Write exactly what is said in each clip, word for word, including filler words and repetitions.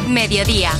Mediodía.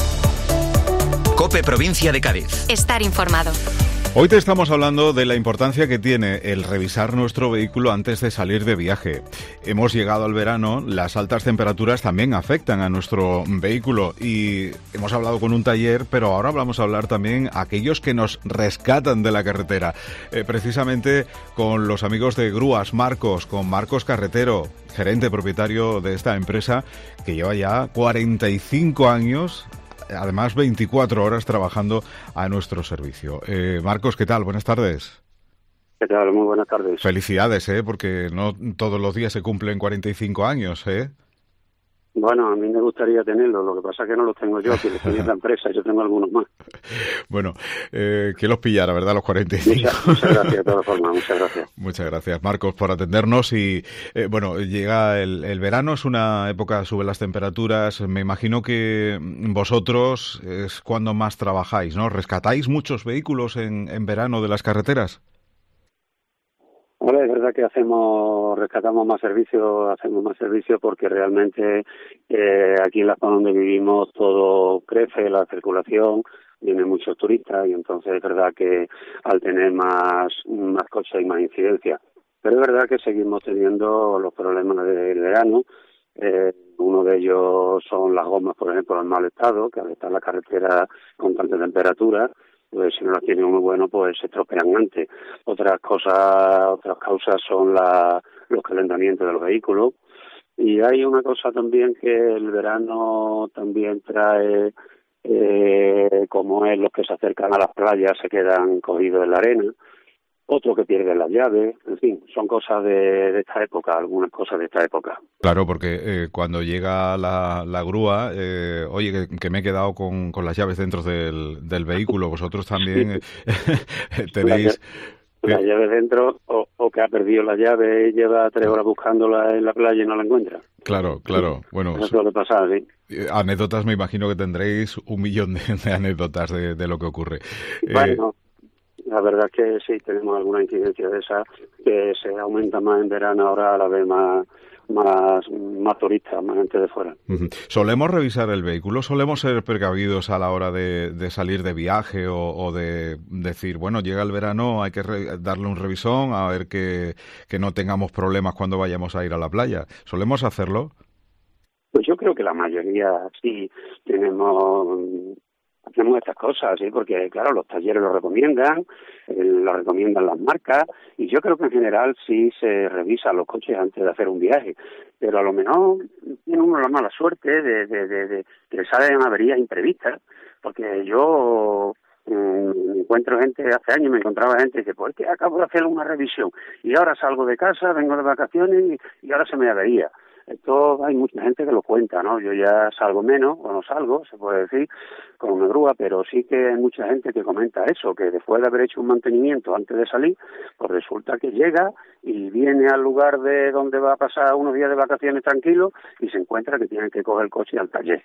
COPE Provincia de Cádiz. Estar informado. Hoy te estamos hablando de la importancia que tiene el revisar nuestro vehículo antes de salir de viaje. Hemos llegado al verano, las altas temperaturas también afectan a nuestro vehículo y hemos hablado con un taller, pero ahora vamos a hablar también a aquellos que nos rescatan de la carretera. Eh, precisamente con los amigos de Grúas Marcos, con Marcos Carretero, gerente propietario de esta empresa que lleva ya cuarenta y cinco años, además veinticuatro horas trabajando a nuestro servicio. Eh, Marcos, ¿qué tal? Buenas tardes. ¿Qué tal? Muy buenas tardes. Felicidades, ¿eh? Porque no todos los días se cumplen cuarenta y cinco años, ¿eh? Bueno, a mí me gustaría tenerlo, lo que pasa es que no los tengo yo, que los tenía la empresa, yo tengo algunos más. Bueno, eh, que los pillara, ¿verdad? Los cuarenta y cinco. Muchas, muchas gracias, de todas formas, muchas gracias. Muchas gracias, Marcos, por atendernos. Y eh, bueno, llega el, el verano, es una época, suben las temperaturas. Me imagino que vosotros es cuando más trabajáis, ¿no? ¿Rescatáis muchos vehículos en, en verano de las carreteras? Ahora es verdad que hacemos, rescatamos más servicios, hacemos más servicios porque realmente eh, aquí en la zona donde vivimos todo crece, la circulación, vienen muchos turistas y entonces es verdad que al tener más, más coches hay más incidencia. Pero es verdad que seguimos teniendo los problemas del verano. Eh, uno de ellos son las gomas, por ejemplo, en mal estado, que al estar en la carretera con tanta temperatura, pues si no las tiene uno bueno, pues se estropean antes. Otras cosas, otras causas son la, los calentamientos de los vehículos. Y hay una cosa también que el verano también trae, eh, como es los que se acercan a las playas se quedan cogidos en la arena, otro que pierde las llaves, en fin, son cosas de, de esta época, algunas cosas de esta época. Claro, porque eh, cuando llega la, la grúa, eh, oye, que, que me he quedado con, con las llaves dentro del, del vehículo, vosotros también eh, tenéis... La llave dentro, o, o que ha perdido la llave y lleva tres horas buscándola en la playa y no la encuentra. Claro, claro. Bueno, eso suele pasar, sí. Anécdotas, me imagino que tendréis un millón de, de anécdotas de, de lo que ocurre. Bueno, eh, la verdad es que sí, tenemos alguna incidencia de esa, que se aumenta más en verano, ahora a la vez más, más, más turistas, más gente de fuera. Uh-huh. ¿Solemos revisar el vehículo? ¿Solemos ser precavidos a la hora de, de salir de viaje o, o de decir, bueno, llega el verano, hay que re- darle un revisón a ver que, que no tengamos problemas cuando vayamos a ir a la playa? ¿Solemos hacerlo? Pues yo creo que la mayoría sí tenemos... Hacemos estas cosas, sí, porque claro, los talleres lo recomiendan, eh, lo recomiendan las marcas, y yo creo que en general sí se revisan los coches antes de hacer un viaje, pero a lo mejor tiene uno la mala suerte de, de, de, de que salen averías imprevistas, porque yo me encuentro gente, hace años me encontraba gente que dice, pues es que acabo de hacer una revisión, y ahora salgo de casa, vengo de vacaciones, y, y ahora se me avería. Esto hay mucha gente que lo cuenta, ¿no? Yo ya salgo menos, o no salgo, se puede decir, con una grúa, pero sí que hay mucha gente que comenta eso, que después de haber hecho un mantenimiento antes de salir, pues resulta que llega y viene al lugar de donde va a pasar unos días de vacaciones tranquilos y se encuentra que tienen que coger el coche al taller.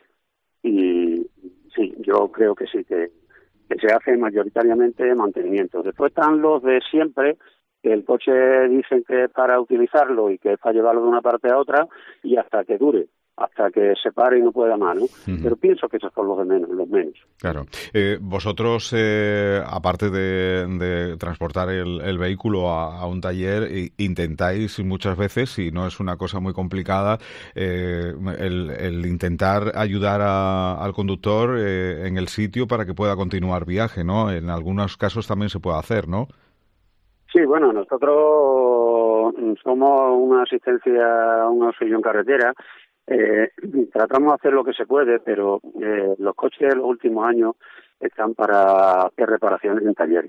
Y sí, yo creo que sí, que, que se hace mayoritariamente mantenimiento. Después están los de siempre, que el coche dicen que es para utilizarlo y que es para llevarlo de una parte a otra y hasta que dure, hasta que se pare y no pueda más, ¿no? Uh-huh. Pero pienso que esos son los de menos, los menos. Claro. Eh, vosotros, eh, aparte de, de transportar el, el vehículo a, a un taller, intentáis muchas veces, si no es una cosa muy complicada, eh, el, el intentar ayudar a, al conductor eh, en el sitio para que pueda continuar viaje, ¿no? En algunos casos también se puede hacer, ¿no? Sí, bueno, nosotros somos una asistencia, un auxilio en carretera. Eh, tratamos de hacer lo que se puede, pero eh, los coches de los últimos años están para hacer reparaciones en talleres.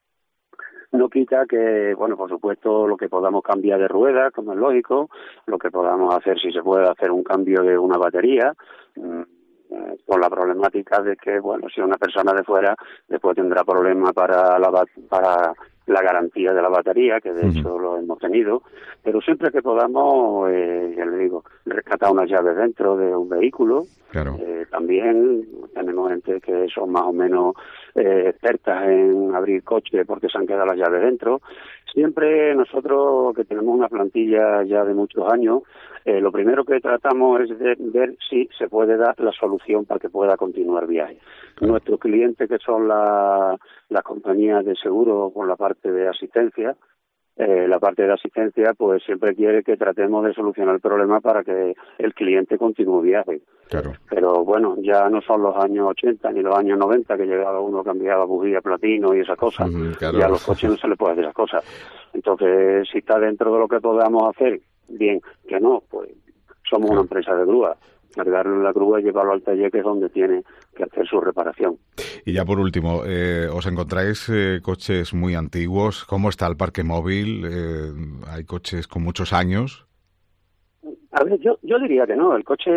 No quita que, bueno, por supuesto, lo que podamos cambiar de ruedas, como es lógico, lo que podamos hacer, si se puede hacer un cambio de una batería, mmm, con la problemática de que, bueno, si una persona de fuera después tendrá problemas para la para la garantía de la batería, que de uh-huh. hecho lo hemos tenido, pero siempre que podamos, eh, ya le digo, rescatar unas llaves dentro de un vehículo. Claro. Eh, también tenemos gente que son más o menos eh, expertas en abrir coches porque se han quedado las llaves dentro. Siempre nosotros, que tenemos una plantilla ya de muchos años, eh, lo primero que tratamos es de ver si se puede dar la solución para que pueda continuar viaje. Claro. Nuestros clientes, que son la, las compañías de seguro con la parte de asistencia, Eh, la parte de asistencia, pues siempre quiere que tratemos de solucionar el problema para que el cliente continúe viaje. Claro. Pero bueno, ya no son los años ochenta ni los años noventa que llegaba uno, cambiaba bujía, platino y esas cosas. Uh-huh, claro. Ya a los coches no se les puede hacer esas cosas. Entonces, si está dentro de lo que podamos hacer, bien. Que no, pues somos claro. una empresa de grúa. Cargarlo en la grúa y llevarlo al taller, que es donde tiene que hacer su reparación. Y ya por último, eh, ¿os encontráis eh, coches muy antiguos? ¿Cómo está el parque móvil? Eh, ¿Hay coches con muchos años? A ver, yo yo diría que no. El coche...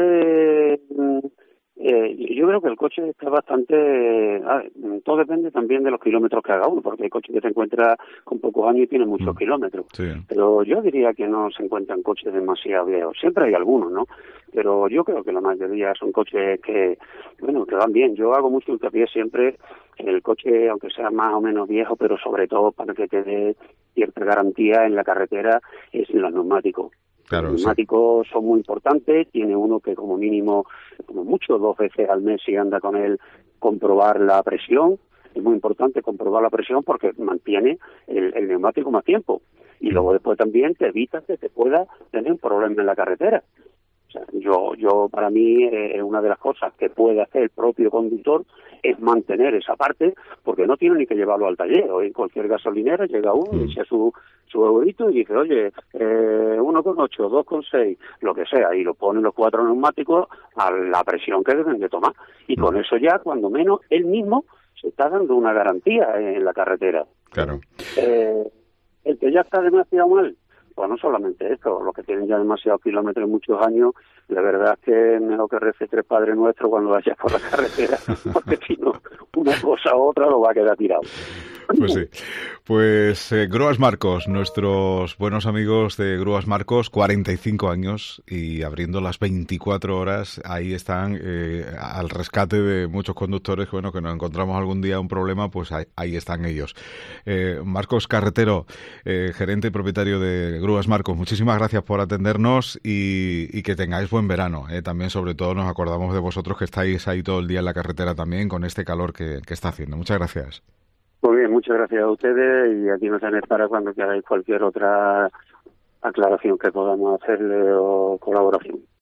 Eh, yo creo que el coche está bastante... A ver, todo depende también de los kilómetros que haga uno, porque hay coches que se encuentra con pocos años y tienen muchos mm. kilómetros. Sí. Pero yo diría que no se encuentran coches demasiado viejos. Siempre hay algunos, ¿no? Pero yo creo que la mayoría son coches que, bueno, que van bien. Yo hago mucho hincapié siempre en el coche, aunque sea más o menos viejo, pero sobre todo para que te dé cierta garantía en la carretera, es en los neumáticos. Claro, los neumáticos sí. son muy importantes. Tiene uno que como mínimo, como mucho, dos veces al mes, si anda con él, comprobar la presión. Es muy importante comprobar la presión porque mantiene el, el neumático más tiempo. Y luego después también te evita que te pueda tener un problema en la carretera. O sea, yo, yo para mí, eh, una de las cosas que puede hacer el propio conductor es mantener esa parte, porque no tiene ni que llevarlo al taller. O en cualquier gasolinera llega uno, mm. dice su, su eurito y dice, oye, eh, uno con ocho, dos con seis, lo que sea, y lo ponen los cuatro neumáticos a la presión que deben de tomar. Y mm. con eso ya, cuando menos, él mismo se está dando una garantía en la carretera. Claro. Eh, el que ya está demasiado mal, pues no solamente esto, los que tienen ya demasiados kilómetros y muchos años, la verdad es que es mejor que rece tres Padres Nuestros cuando vayas por la carretera, porque si no, una cosa u otra lo va a quedar tirado. Pues sí. Pues eh, Grúas Marcos, nuestros buenos amigos de Grúas Marcos, cuarenta y cinco años y abriendo las veinticuatro horas, ahí están eh, al rescate de muchos conductores, bueno, que nos encontramos algún día un problema, pues ahí, ahí están ellos. Eh, Marcos Carretero, eh, gerente y propietario de Grúas Marcos, muchísimas gracias por atendernos y, y que tengáis buen verano. Eh. También, sobre todo, nos acordamos de vosotros que estáis ahí todo el día en la carretera también con este calor que, que está haciendo. Muchas gracias. Muy bien, muchas gracias a ustedes y aquí nos tenéis para cuando queráis cualquier otra aclaración que podamos hacerle o colaboración.